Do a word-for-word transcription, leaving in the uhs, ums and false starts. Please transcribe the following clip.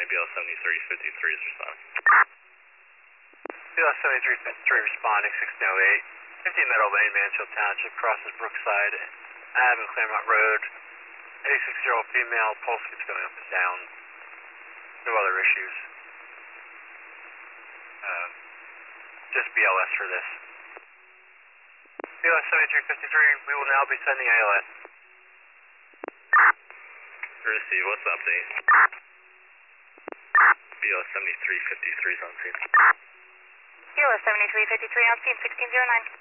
County, B L seventy-three fifty-three is responding. B L seventy-three fifty-three responding, sixteen oh eight. fifteen Meadow Lane, Mansfield Township, crosses Brookside Ave and Claremont Road. eighty-six-year-old female, pulse keeps going up and down. No other issues. Uh, just B L S for this. B L S seventy-three fifty-three, we will now be sending A L S. Receive, what's the update? B L S seventy-three fifty-three is on scene. B L S seventy-three fifty-three on scene, sixteen oh nine.